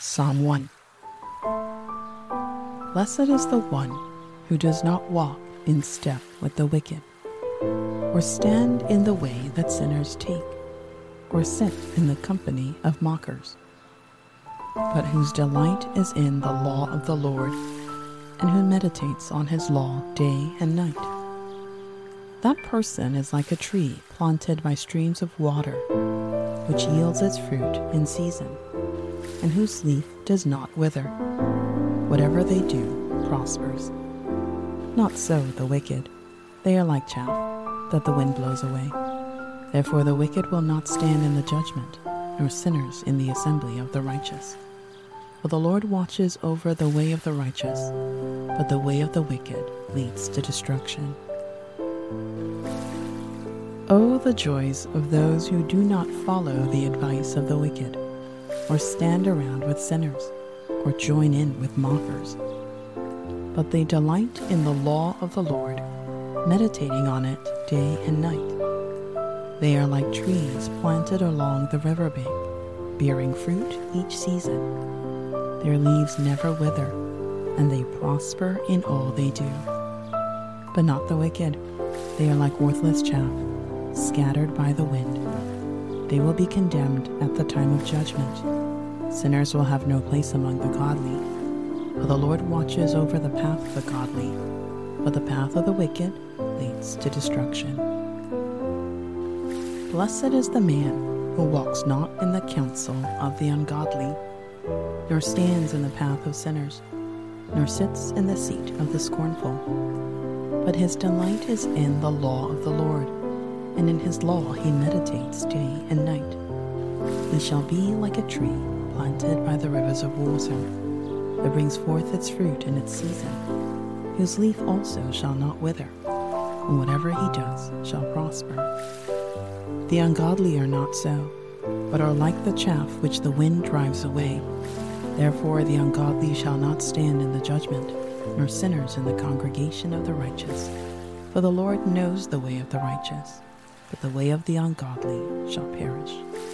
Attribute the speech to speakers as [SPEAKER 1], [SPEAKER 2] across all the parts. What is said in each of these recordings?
[SPEAKER 1] Psalm 1. Blessed is the one who does not walk in step with the wicked, or stand in the way that sinners take, or sit in the company of mockers, but whose delight is in the law of the Lord, and who meditates on his law day and night. That person is like a tree planted by streams of water, which yields its fruit in season, and whose leaf does not wither. Whatever they do prospers. Not so the wicked. They are like chaff that the wind blows away. Therefore the wicked will not stand in the judgment, nor sinners in the assembly of the righteous. For the Lord watches over the way of the righteous, but the way of the wicked leads to destruction. Oh, the joys of those who do not follow the advice of the wicked, or stand around with sinners, or join in with mockers. But they delight in the law of the Lord, meditating on it day and night. They are like trees planted along the riverbank, bearing fruit each season. Their leaves never wither, and they prosper in all they do. But not the wicked. They are like worthless chaff, scattered by the wind. They will be condemned at the time of judgment. Sinners will have no place among the godly. For the Lord watches over the path of the godly, but the path of the wicked leads to destruction. Blessed is the man who walks not in the counsel of the ungodly, nor stands in the path of sinners, nor sits in the seat of the scornful. But his delight is in the law of the Lord, and in his law he meditates day and night. He shall be like a tree planted by the rivers of water, that brings forth its fruit in its season, whose leaf also shall not wither, and whatever he does shall prosper. The ungodly are not so, but are like the chaff which the wind drives away. Therefore the ungodly shall not stand in the judgment, nor sinners in the congregation of the righteous. For the Lord knows the way of the righteous, but the way of the ungodly shall perish.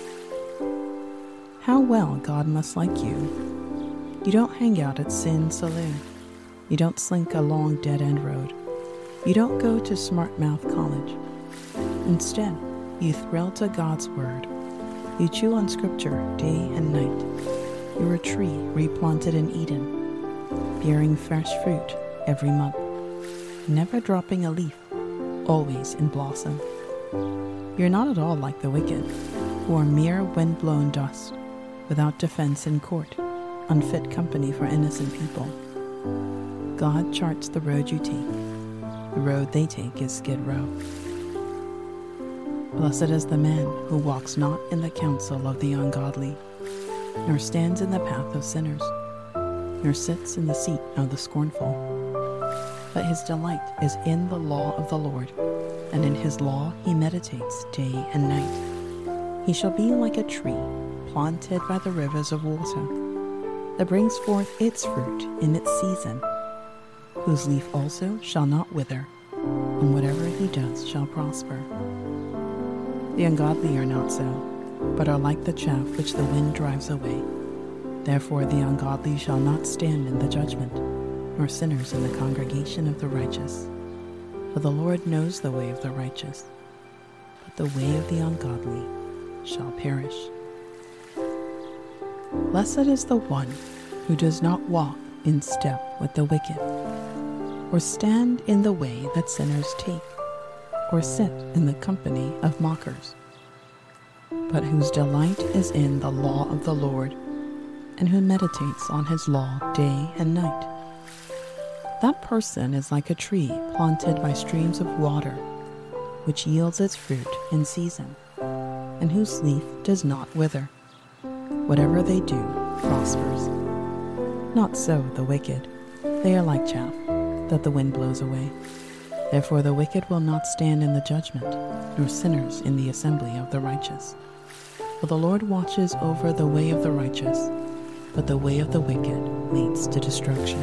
[SPEAKER 1] How well God must like you. You don't hang out at Sin's Saloon. You don't slink along dead-end road. You don't go to Smart Mouth College. Instead, you thrill to God's word. You chew on scripture day and night. You're a tree replanted in Eden, bearing fresh fruit every month, never dropping a leaf, always in blossom. You're not at all like the wicked, who are mere wind-blown dust, without defense in court, unfit company for innocent people. God charts the road you take. The road they take is Skid Row. Blessed is the man who walks not in the counsel of the ungodly, nor stands in the path of sinners, nor sits in the seat of the scornful. But his delight is in the law of the Lord, and in his law he meditates day and night. He shall be like a tree planted by the rivers of water, that brings forth its fruit in its season, whose leaf also shall not wither, and whatever he does shall prosper. The ungodly are not so, but are like the chaff which the wind drives away. Therefore the ungodly shall not stand in the judgment, nor sinners in the congregation of the righteous. For the Lord knows the way of the righteous, but the way of the ungodly shall perish. Blessed is the one who does not walk in step with the wicked, or stand in the way that sinners take, or sit in the company of mockers, but whose delight is in the law of the Lord, and who meditates on his law day and night. That person is like a tree planted by streams of water, which yields its fruit in season, and whose leaf does not wither. Whatever they do prospers. Not so the wicked. They are like chaff that the wind blows away. Therefore the wicked will not stand in the judgment, nor sinners in the assembly of the righteous. For the Lord watches over the way of the righteous, but the way of the wicked leads to destruction.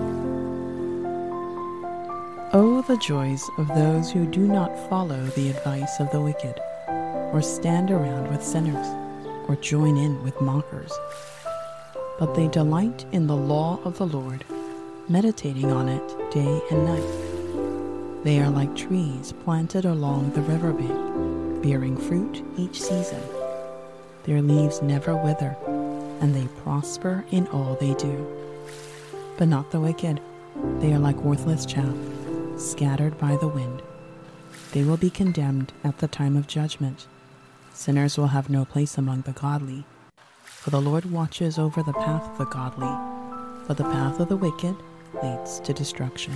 [SPEAKER 1] Oh, the joys of those who do not follow the advice of the wicked, or stand around with sinners, or join in with mockers. but they delight in the law of the Lord, meditating on it day and night. They are like trees planted along the riverbank, bearing fruit each season. Their leaves never wither, and they prosper in all they do. But not the wicked. They are like worthless chaff, scattered by the wind. They will be condemned at the time of judgment. Sinners will have no place among the godly. For the Lord watches over the path of the godly, but the path of the wicked leads to destruction.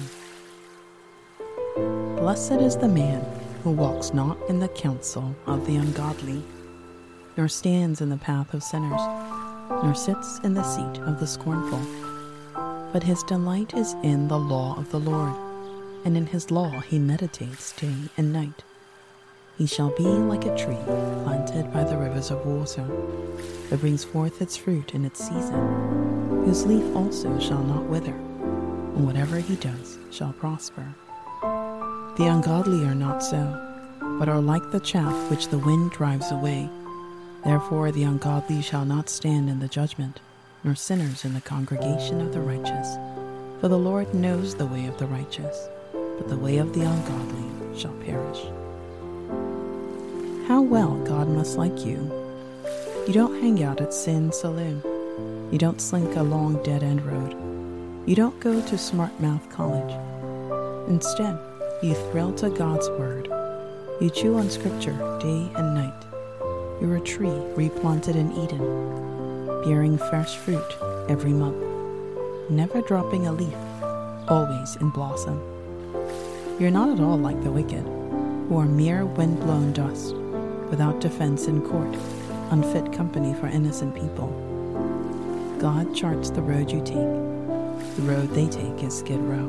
[SPEAKER 1] Blessed is the man who walks not in the counsel of the ungodly, nor stands in the path of sinners, nor sits in the seat of the scornful. But his delight is in the law of the Lord, and in his law he meditates day and night. He shall be like a tree planted by the rivers of water, that brings forth its fruit in its season, whose leaf also shall not wither, and whatever he does shall prosper. The ungodly are not so, but are like the chaff which the wind drives away. Therefore the ungodly shall not stand in the judgment, nor sinners in the congregation of the righteous. For the Lord knows the way of the righteous, but the way of the ungodly shall perish. How well God must like you. You don't hang out at Sin Saloon. You don't slink along dead-end road. You don't go to Smart Mouth College. Instead, you thrill to God's word. You chew on scripture day and night. You're a tree replanted in Eden, bearing fresh fruit every month, never dropping a leaf, always in blossom. You're not at all like the wicked, who are mere wind-blown dust, without defense in court, unfit company for innocent people. God charts the road you take. The road they take is Skid Row.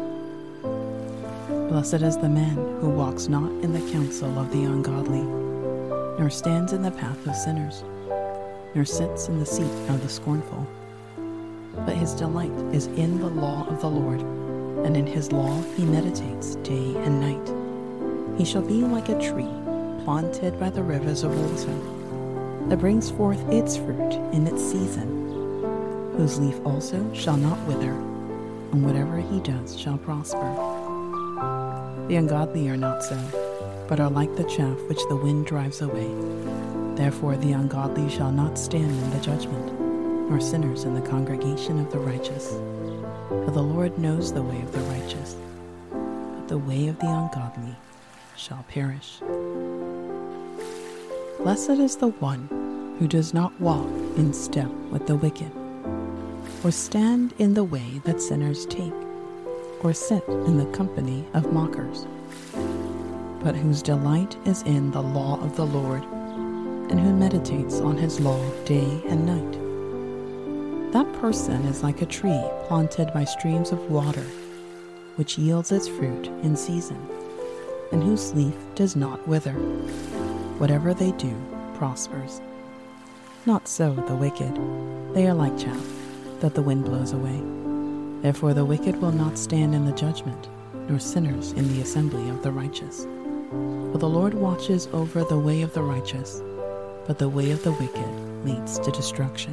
[SPEAKER 1] Blessed is the man who walks not in the counsel of the ungodly, nor stands in the path of sinners, nor sits in the seat of the scornful. But his delight is in the law of the Lord, and in his law he meditates day and night. He shall be like a tree planted by the rivers of water, that brings forth its fruit in its season, whose leaf also shall not wither, and whatever he does shall prosper. The ungodly are not so, but are like the chaff which the wind drives away. Therefore the ungodly shall not stand in the judgment, nor sinners in the congregation of the righteous. For the Lord knows the way of the righteous, but the way of the ungodly shall perish. Blessed is the one who does not walk in step with the wicked, or stand in the way that sinners take, or sit in the company of mockers, but whose delight is in the law of the Lord, and who meditates on his law day and night. That person is like a tree planted by streams of water, which yields its fruit in season, and whose leaf does not wither. Whatever they do prospers. Not so the wicked. They are like chaff that the wind blows away. Therefore the wicked will not stand in the judgment, nor sinners in the assembly of the righteous. For the Lord watches over the way of the righteous, but the way of the wicked leads to destruction.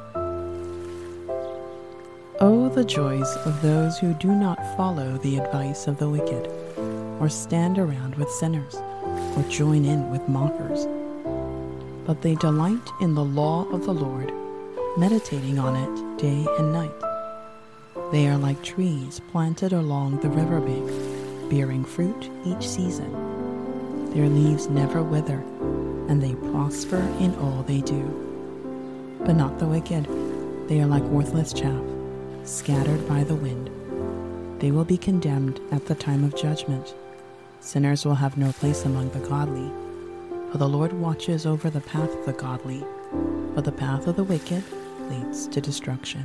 [SPEAKER 1] Oh, the joys of those who do not follow the advice of the wicked, or stand around with sinners, or join in with mockers. But they delight in the law of the Lord, meditating on it day and night. They are like trees planted along the riverbank, bearing fruit each season. Their leaves never wither, and they prosper in all they do. But not the wicked. They are like worthless chaff, scattered by the wind. They will be condemned at the time of judgment. Sinners will have no place among the godly. For the Lord watches over the path of the godly, but the path of the wicked leads to destruction.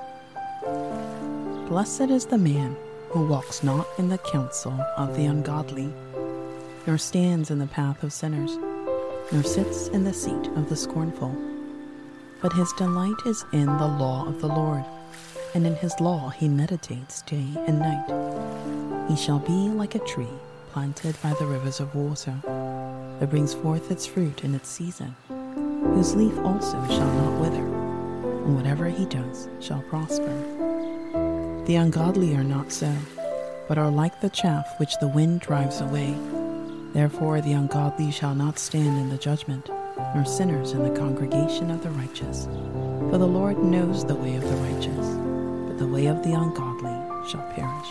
[SPEAKER 1] Blessed is the man who walks not in the counsel of the ungodly, nor stands in the path of sinners, nor sits in the seat of the scornful. But his delight is in the law of the Lord, and in his law he meditates day and night. He shall be like a tree planted by the rivers of water, that brings forth its fruit in its season, whose leaf also shall not wither. and whatever he does shall prosper. The ungodly are not so, but are like the chaff which the wind drives away. Therefore the ungodly shall not stand in the judgment, nor sinners in the congregation of the righteous. For the Lord knows the way of the righteous, but the way of the ungodly shall perish.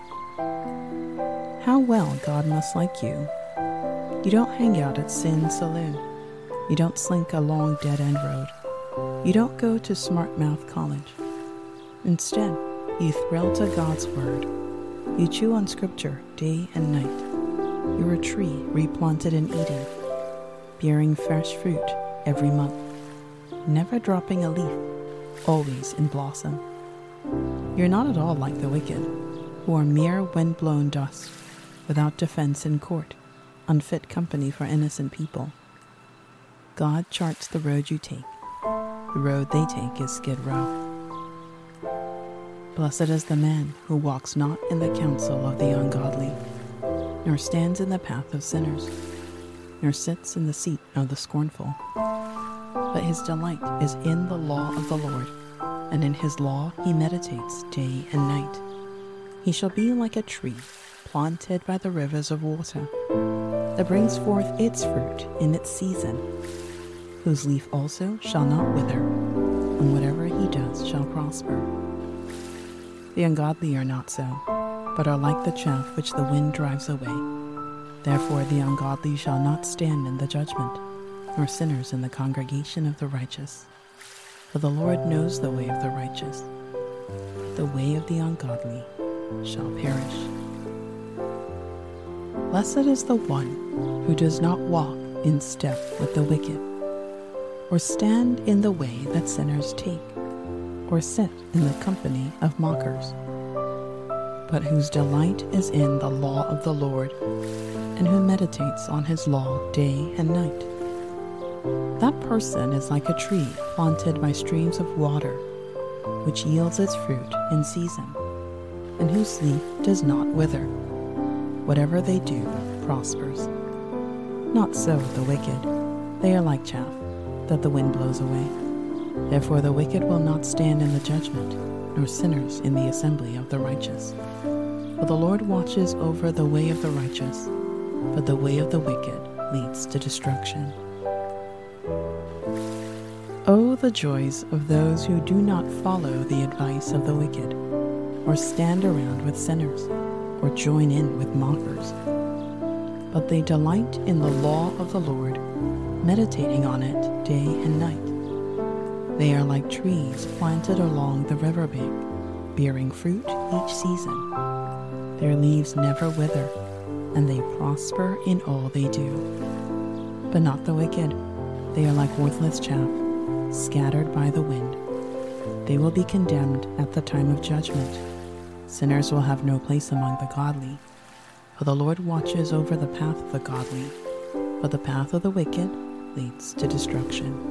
[SPEAKER 1] How well God must like you. You don't hang out at Sin's saloon. You don't slink along dead-end road. You don't go to smart mouth college. Instead, you thrill to God's word. You chew on scripture day and night. You're a tree replanted in Eden, bearing fresh fruit every month, never dropping a leaf, always in blossom. You're not at all like the wicked, who are mere wind-blown dust, without defense in court, unfit company for innocent people. God charts the road you take. The road they take is Skid Row. Blessed is the man who walks not in the counsel of the ungodly, nor stands in the path of sinners, nor sits in the seat of the scornful. But his delight is in the law of the Lord, and in his law he meditates day and night. He shall be like a tree planted by the rivers of water, that brings forth its fruit in its season, whose leaf also shall not wither, and whatever he does shall prosper. The ungodly are not so, but are like the chaff which the wind drives away. Therefore the ungodly shall not stand in the judgment, nor sinners in the congregation of the righteous. For the Lord knows the way of the righteous, but the way of the ungodly shall perish. Blessed is the one who does not walk in step with the wicked, or stand in the way that sinners take, or sit in the company of mockers, but whose delight is in the law of the Lord, and who meditates on his law day and night. That person is like a tree planted by streams of water, which yields its fruit in season, and whose leaf does not wither. Whatever they do prospers. Not so the wicked. They are like chaff that the wind blows away. Therefore the wicked will not stand in the judgment, nor sinners in the assembly of the righteous. For the Lord watches over the way of the righteous, but the way of the wicked leads to destruction. Oh, the joys of those who do not follow the advice of the wicked, or stand around with sinners, or join in with mockers. But they delight in the law of the Lord, meditating on it day and night. They are like trees planted along the riverbank, bearing fruit each season. Their leaves never wither, and they prosper in all they do. But not the wicked. They are like worthless chaff, scattered by the wind. They will be condemned at the time of judgment. Sinners will have no place among the godly. For the Lord watches over the path of the godly, but the path of the wicked leads to destruction.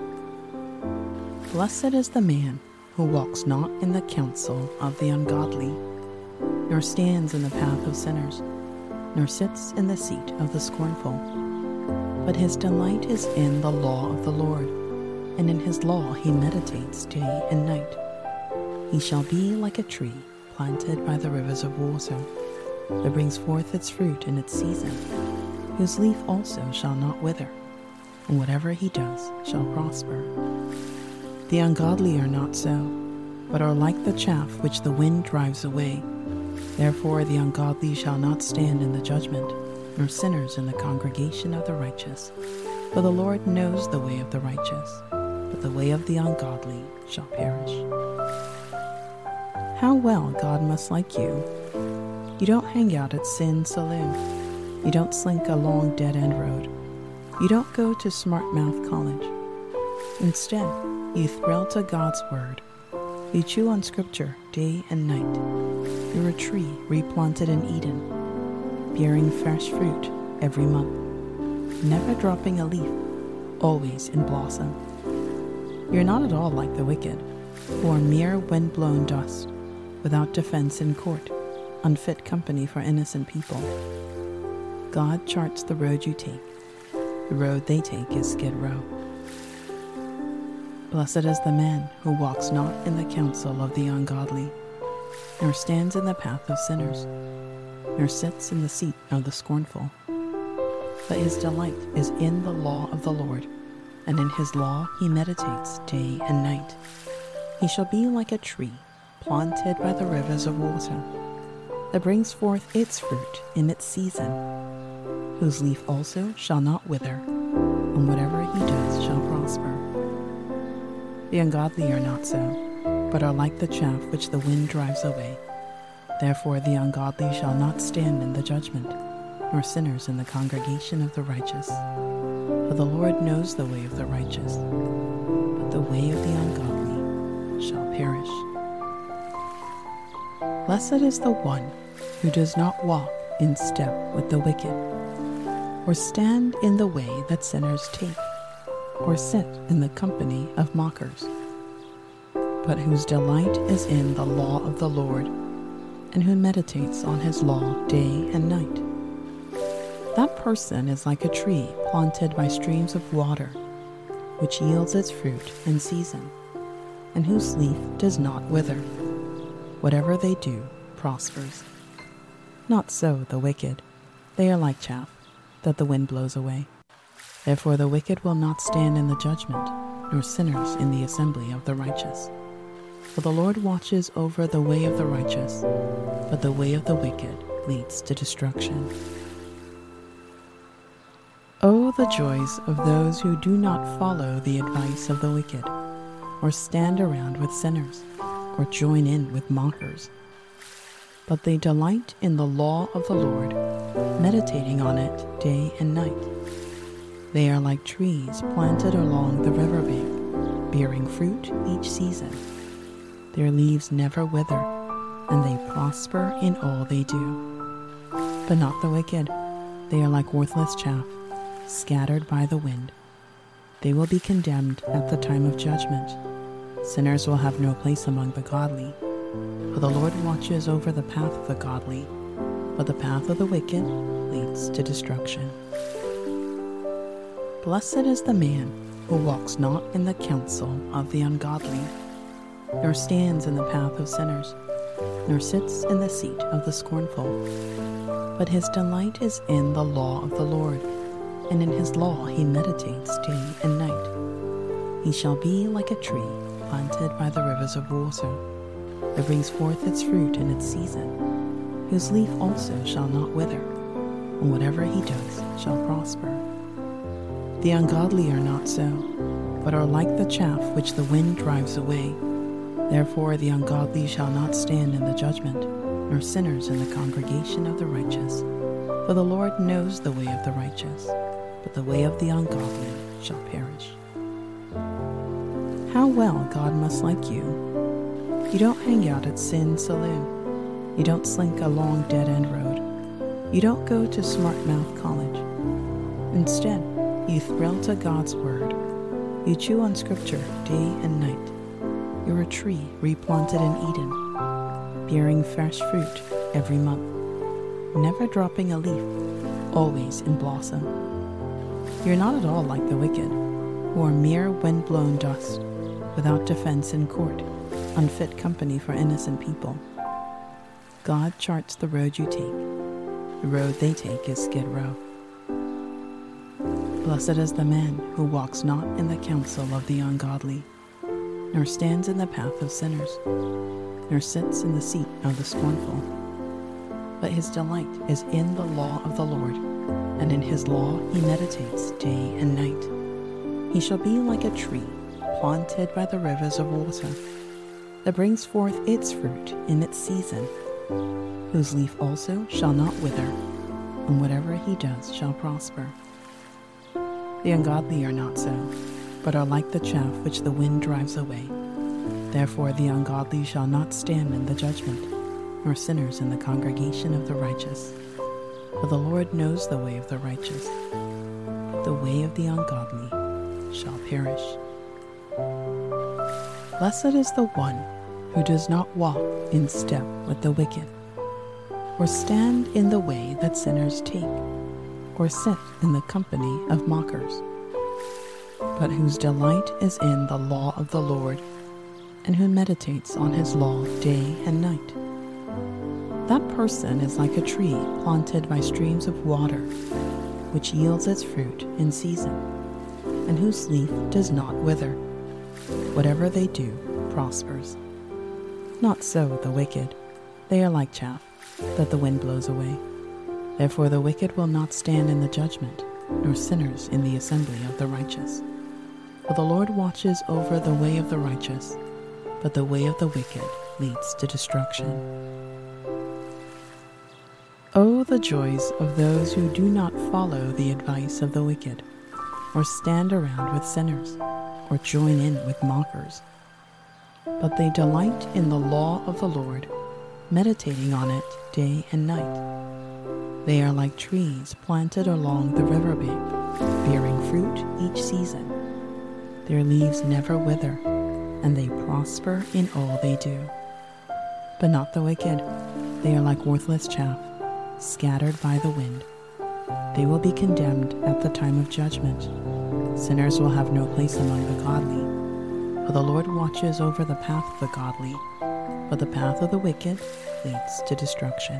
[SPEAKER 1] Blessed is the man who walks not in the counsel of the ungodly, nor stands in the path of sinners, nor sits in the seat of the scornful. But his delight is in the law of the Lord, and in his law he meditates day and night. He shall be like a tree planted by the rivers of water, that brings forth its fruit in its season, whose leaf also shall not wither, and whatever he does shall prosper. The ungodly are not so, but are like the chaff which the wind drives away. Therefore the ungodly shall not stand in the judgment, nor sinners in the congregation of the righteous. For the Lord knows the way of the righteous, but the way of the ungodly shall perish. How well God must like you. You don't hang out at Sin's saloon. You don't slink along dead-end road. You don't go to smart mouth college. Instead, you thrill to God's word. You chew on scripture day and night. You're a tree replanted in Eden, bearing fresh fruit every month, never dropping a leaf, always in blossom. You're not at all like the wicked, who are mere wind-blown dust, without defense in court, unfit company for innocent people. God charts the road you take. The road they take is Skid Row. Blessed is the man who walks not in the counsel of the ungodly, nor stands in the path of sinners, nor sits in the seat of the scornful. But his delight is in the law of the Lord, and in his law he meditates day and night. He shall be like a tree planted by the rivers of water, that brings forth its fruit in its season, whose leaf also shall not wither, and whatever he does shall prosper. The ungodly are not so, but are like the chaff which the wind drives away. Therefore the ungodly shall not stand in the judgment, nor sinners in the congregation of the righteous. For the Lord knows the way of the righteous, but the way of the ungodly shall perish. Blessed is the one who does not walk in step with the wicked, or stand in the way that sinners take, or sit in the company of mockers, but whose delight is in the law of the Lord, and who meditates on his law day and night. That person is like a tree planted by streams of water, which yields its fruit in season, and whose leaf does not wither. Whatever they do prospers. Not so the wicked. They are like chaff that the wind blows away. Therefore the wicked will not stand in the judgment, nor sinners in the assembly of the righteous. For the Lord watches over the way of the righteous, but the way of the wicked leads to destruction. Oh, the joys of those who do not follow the advice of the wicked, or stand around with sinners, or join in with mockers. But they delight in the law of the Lord, meditating on it day and night. They are like trees planted along the riverbank, bearing fruit each season. Their leaves never wither, and they prosper in all they do. But not the wicked. They are like worthless chaff, scattered by the wind. They will be condemned at the time of judgment. Sinners will have no place among the godly. For the Lord watches over the path of the godly, but the path of the wicked leads to destruction. Blessed is the man who walks not in the counsel of the ungodly, nor stands in the path of sinners, nor sits in the seat of the scornful. But his delight is in the law of the Lord, and in his law he meditates day and night. He shall be like a tree planted by the rivers of water, that brings forth its fruit in its season, whose leaf also shall not wither, and whatever he does shall prosper. The ungodly are not so, but are like the chaff which the wind drives away. Therefore the ungodly shall not stand in the judgment, nor sinners in the congregation of the righteous. For the Lord knows the way of the righteous, but the way of the ungodly shall perish. How well God must like you. You don't hang out at Sin Saloon. You don't slink along dead-end road. You don't go to Smart Mouth College. Instead, you thrill to God's word. You chew on scripture day and night. You're a tree replanted in Eden, bearing fresh fruit every month, never dropping a leaf, always in blossom. You're not at all like the wicked, who are mere wind-blown dust, without defense in court, unfit company for innocent people. God charts the road you take. The road they take is Skid Row. Blessed is the man who walks not in the counsel of the ungodly, nor stands in the path of sinners, nor sits in the seat of the scornful. But his delight is in the law of the Lord, and in his law he meditates day and night. He shall be like a tree planted by the rivers of water, that brings forth its fruit in its season, whose leaf also shall not wither, and whatever he does shall prosper. The ungodly are not so, but are like the chaff which the wind drives away. Therefore the ungodly shall not stand in the judgment, nor sinners in the congregation of the righteous. For the Lord knows the way of the righteous, but the way of the ungodly shall perish. Blessed is the one who does not walk in step with the wicked, or stand in the way that sinners take, or sit in the company of mockers. but whose delight is in the law of the Lord, and who meditates on his law day and night. That person is like a tree planted by streams of water, which yields its fruit in season, and whose leaf does not wither. Whatever they do prospers. Not so the wicked. They are like chaff that the wind blows away. Therefore the wicked will not stand in the judgment, nor sinners in the assembly of the righteous. For the Lord watches over the way of the righteous, but the way of the wicked leads to destruction. Oh, the joys of those who do not follow the advice of the wicked, or stand around with sinners, or join in with mockers. But they delight in the law of the Lord, meditating on it day and night. They are like trees planted along the river bank, bearing fruit each season. Their leaves never wither, and they prosper in all they do. But not the wicked. They are like worthless chaff, scattered by the wind. They will be condemned at the time of judgment. Sinners will have no place among the godly, for the Lord watches over the path of the godly, but the path of the wicked leads to destruction.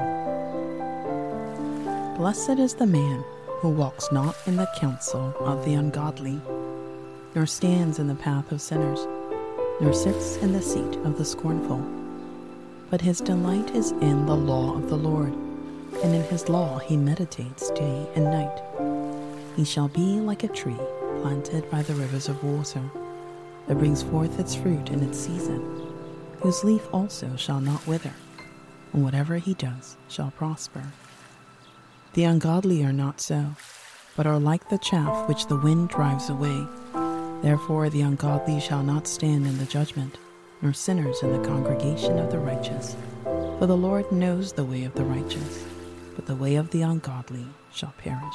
[SPEAKER 1] Blessed is the man who walks not in the counsel of the ungodly, nor stands in the path of sinners, nor sits in the seat of the scornful. But his delight is in the law of the Lord, and in his law he meditates day and night. He shall be like a tree planted by the rivers of water, that brings forth its fruit in its season, whose leaf also shall not wither, and whatever he does shall prosper. The ungodly are not so, but are like the chaff which the wind drives away. Therefore the ungodly shall not stand in the judgment, nor sinners in the congregation of the righteous. For the Lord knows the way of the righteous, but the way of the ungodly shall perish.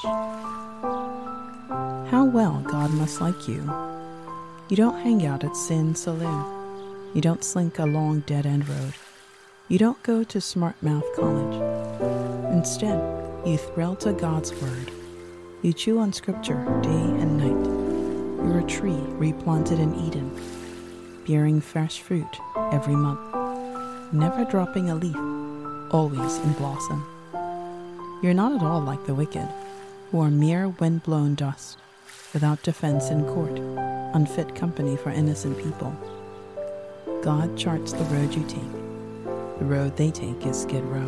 [SPEAKER 1] How well God must like you. You don't hang out at Sin Saloon. You don't slink along dead-end road. You don't go to Smart Mouth College. Instead, you thrill to God's word. You chew on scripture day and night. You're a tree replanted in Eden, bearing fresh fruit every month, never dropping a leaf, always in blossom. You're not at all like the wicked, who are mere wind-blown dust, without defense in court, unfit company for innocent people. God charts the road you take. The road they take is Skid Row.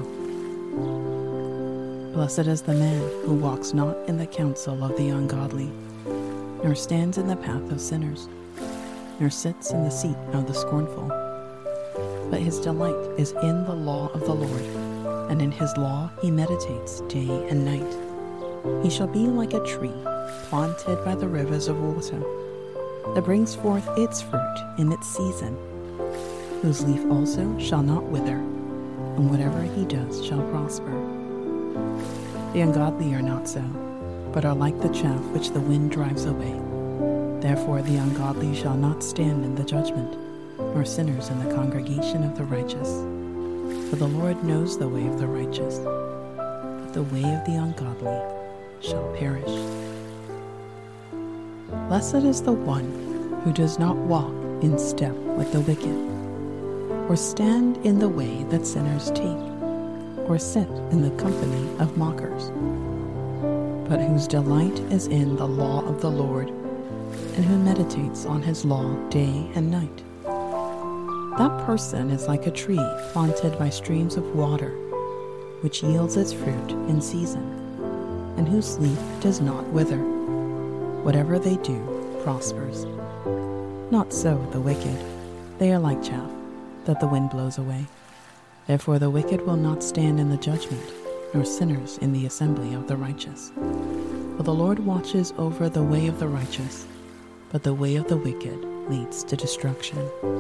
[SPEAKER 1] Blessed is the man who walks not in the counsel of the ungodly, nor stands in the path of sinners, nor sits in the seat of the scornful. But his delight is in the law of the Lord, and in his law he meditates day and night. He shall be like a tree planted by the rivers of water, that brings forth its fruit in its season, whose leaf also shall not wither, and whatever he does shall prosper. The ungodly are not so, but are like the chaff which the wind drives away. Therefore the ungodly shall not stand in the judgment, nor sinners in the congregation of the righteous. For the Lord knows the way of the righteous, but the way of the ungodly shall perish. Blessed is the one who does not walk in step with the wicked, or stand in the way that sinners take, or sit in the company of mockers, but whose delight is in the law of the Lord, and who meditates on his law day and night. That person is like a tree planted by streams of water, which yields its fruit in season, and whose leaf does not wither. Whatever they do prospers. Not so the wicked. They are like chaff that the wind blows away. Therefore the wicked will not stand in the judgment, nor sinners in the assembly of the righteous. For the Lord watches over the way of the righteous, but the way of the wicked leads to destruction.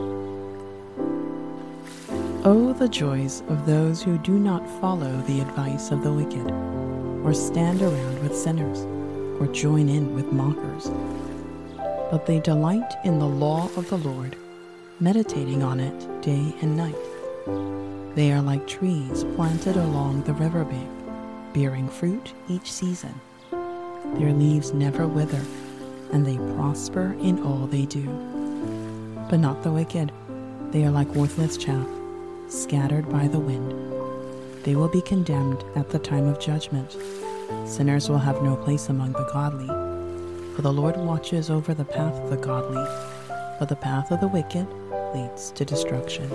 [SPEAKER 1] Oh, the joys of those who do not follow the advice of the wicked, or stand around with sinners, or join in with mockers. But they delight in the law of the Lord, meditating on it day and night. They are like trees planted along the river bank, bearing fruit each season. Their leaves never wither, and they prosper in all they do. But not the wicked. They are like worthless chaff, scattered by the wind. They will be condemned at the time of judgment. Sinners will have no place among the godly. For the Lord watches over the path of the godly, but the path of the wicked leads to destruction.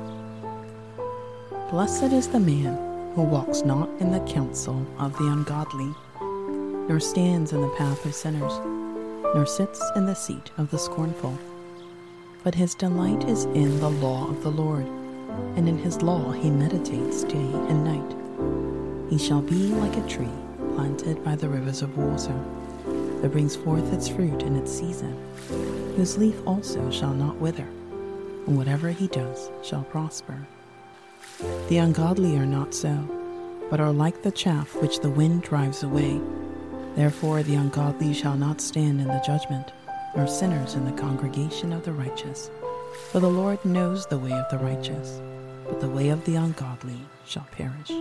[SPEAKER 1] Blessed is the man who walks not in the counsel of the ungodly, nor stands in the path of sinners, nor sits in the seat of the scornful. But his delight is in the law of the Lord, and in his law he meditates day and night. He shall be like a tree planted by the rivers of water, that brings forth its fruit in its season, whose leaf also shall not wither, and whatever he does shall prosper. The ungodly are not so, but are like the chaff which the wind drives away. Therefore the ungodly shall not stand in the judgment, nor sinners in the congregation of the righteous. For the Lord knows the way of the righteous, but the way of the ungodly shall perish.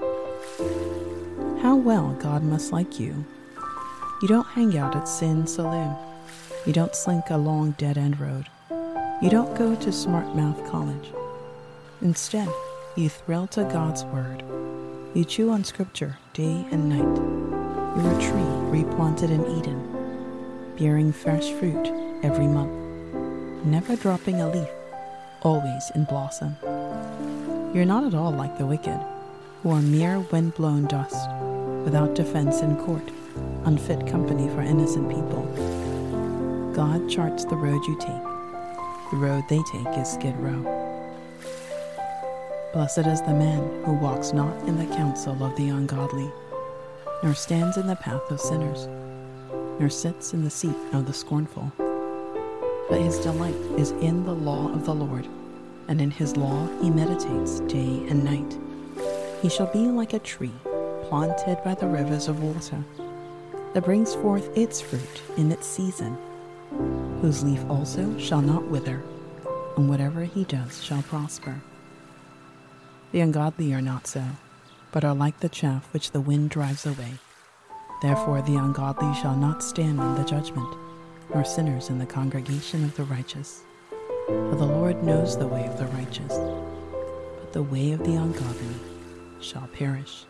[SPEAKER 1] How well God must like you. You don't hang out at Sin Saloon. You don't slink along dead-end road. You don't go to Smart Mouth College. Instead, you thrill to God's word. You chew on scripture day and night. You're a tree replanted in Eden, bearing fresh fruit every month, never dropping a leaf, always in blossom. You're not at all like the wicked, who are mere wind-blown dust, without defense in court, unfit company for innocent people. God charts the road you take. The road they take is Skid Row. Blessed is the man who walks not in the counsel of the ungodly, nor stands in the path of sinners, nor sits in the seat of the scornful. But his delight is in the law of the Lord, and in his law he meditates day and night. He shall be like a tree planted by the rivers of water, that brings forth its fruit in its season, whose leaf also shall not wither, and whatever he does shall prosper. The ungodly are not so, but are like the chaff which the wind drives away. Therefore the ungodly shall not stand in the judgment, nor sinners in the congregation of the righteous. For the Lord knows the way of the righteous, but the way of the ungodly shall perish.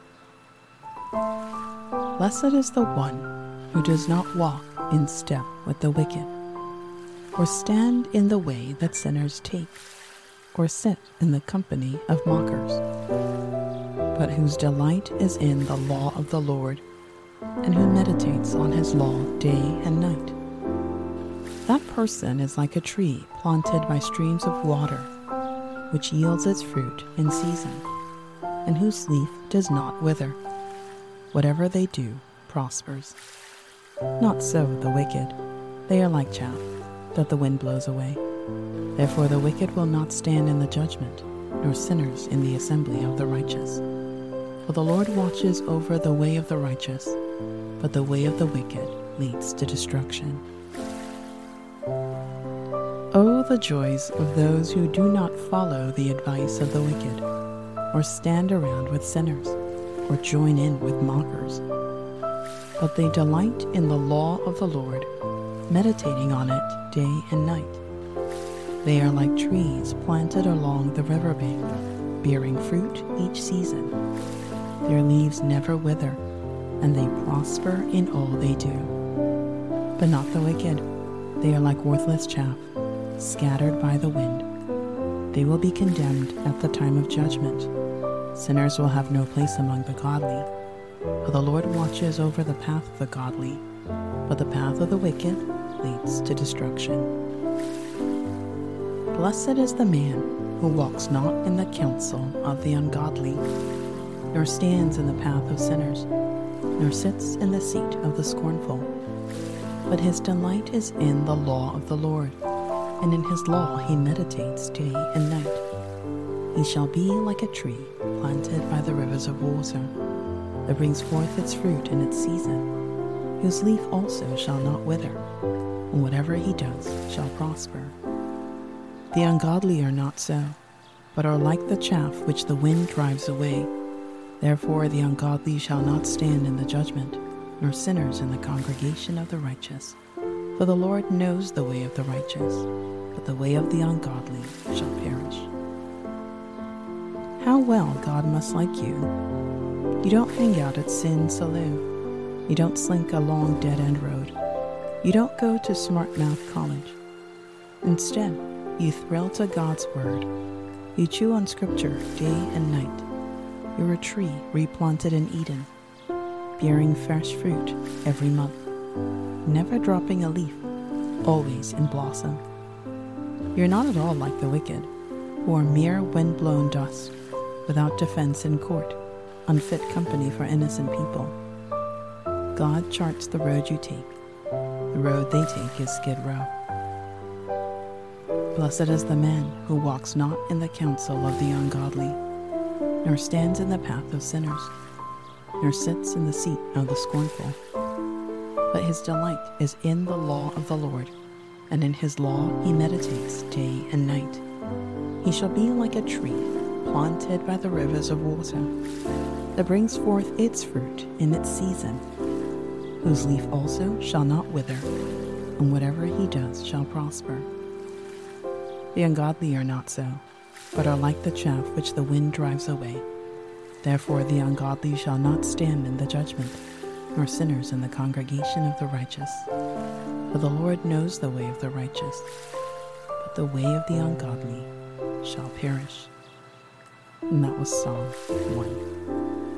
[SPEAKER 1] Blessed is the one who does not walk in step with the wicked, or stand in the way that sinners take, or sit in the company of mockers, but whose delight is in the law of the Lord, and who meditates on his law day and night. That person is like a tree planted by streams of water, which yields its fruit in season, and whose leaf does not wither. Whatever they do prospers. Not so the wicked. They are like chaff that the wind blows away. Therefore the wicked will not stand in the judgment, nor sinners in the assembly of the righteous. For the Lord watches over the way of the righteous, but the way of the wicked leads to destruction. Oh, the joys of those who do not follow the advice of the wicked, or stand around with sinners, or join in with mockers. But they delight in the law of the Lord, meditating on it day and night. They are like trees planted along the riverbank, bearing fruit each season. Their leaves never wither, and they prosper in all they do. But not the wicked. They are like worthless chaff, scattered by the wind. They will be condemned at the time of judgment. Sinners will have no place among the godly. For the Lord watches over the path of the godly, but the path of the wicked leads to destruction. Blessed is the man who walks not in the counsel of the ungodly, nor stands in the path of sinners, nor sits in the seat of the scornful. But his delight is in the law of the Lord, and in his law he meditates day and night. He shall be like a tree planted by the rivers of water, that brings forth its fruit in its season, whose leaf also shall not wither, and whatever he does shall prosper. The ungodly are not so, but are like the chaff which the wind drives away. Therefore the ungodly shall not stand in the judgment, nor sinners in the congregation of the righteous. For For the Lord knows the way of the righteous, but the way of the ungodly shall perish. How well God must like you. You don't hang out at Sin Saloon. You don't slink along dead-end road. You don't go to smart mouth college. Instead, you thrill to God's word. You chew on scripture day and night. You're a tree replanted in Eden, bearing fresh fruit every month, never dropping a leaf, always in blossom. You're not at all like the wicked, who are mere wind-blown dust, without defense in court, unfit company for innocent people. God charts the road you take. The road they take is Skid Row. Blessed is the man who walks not in the counsel of the ungodly, nor stands in the path of sinners, nor sits in the seat of the scornful. But his delight is in the law of the Lord, and in his law he meditates day and night. He shall be like a tree planted by the rivers of water, that brings forth its fruit in its season, whose leaf also shall not wither, and whatever he does shall prosper. The ungodly are not so, but are like the chaff which the wind drives away. Therefore the ungodly shall not stand in the judgment, nor sinners in the congregation of the righteous. For the Lord knows the way of the righteous, but the way of the ungodly shall perish. And that was Psalm 1.